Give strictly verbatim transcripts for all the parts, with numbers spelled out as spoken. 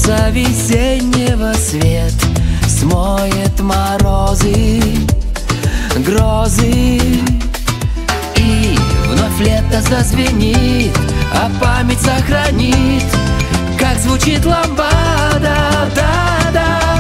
Солнце весеннего свет смоет морозы, грозы. И вновь лето зазвенит, а память сохранит, как звучит ламбада, да-да.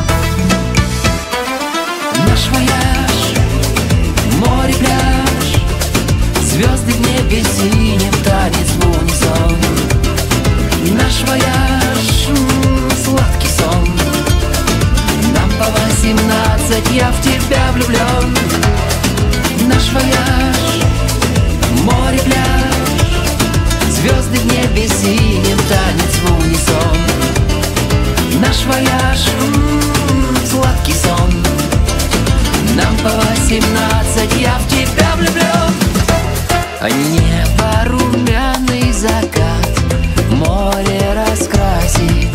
Наш вояж, море, пляж, звезды в небе синим, танец в унисон. Наш вояж, м-м, сладкий сон. Нам по восемнадцать, я в тебя влюблен. Наш вояж, море, пляж, звезды в небе синим, танец в унисон. Наш вояж, м-м, сладкий сон. Нам по восемнадцать, я в тебя влюблен. Небо, румяный закат, море раскрасит.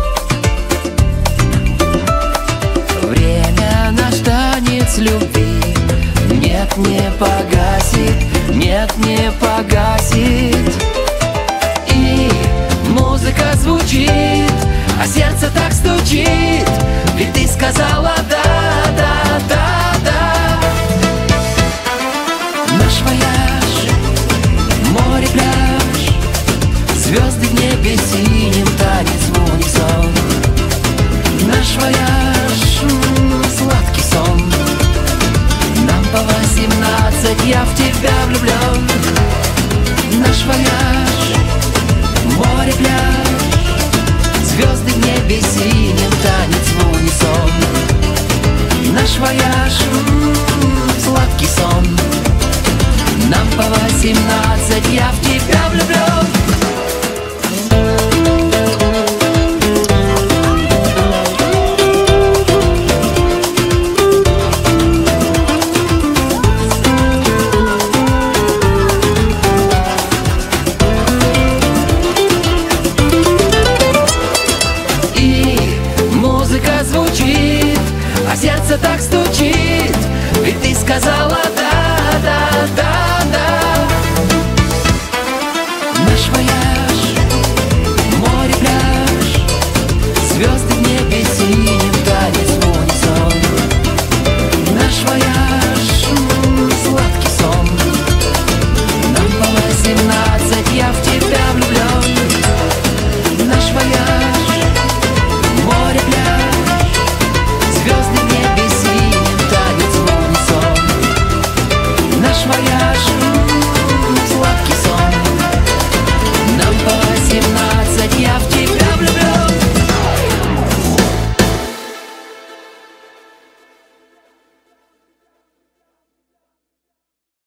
Время наш танец любви нет, не погасит, нет, не погасит. И музыка звучит, а сердце так стучит, ведь ты сказала да, да, да, да. Наш вояж, море, пляж, звезды в небе синим, танец в унисон. Наш вояж, м-м, сладкий сон. Нам по восемнадцать, я в тебя влюблен. Наш вояж, море, пляж, звезды в небе синим, танец в унисон. Наш вояж, м-м, сладкий сон. Нам по восемнадцать, я в тебя влюблен. Звучит, а сердце так стучит, ведь ты сказала да, да, да, да. Наш вояж, море, пляж, звезды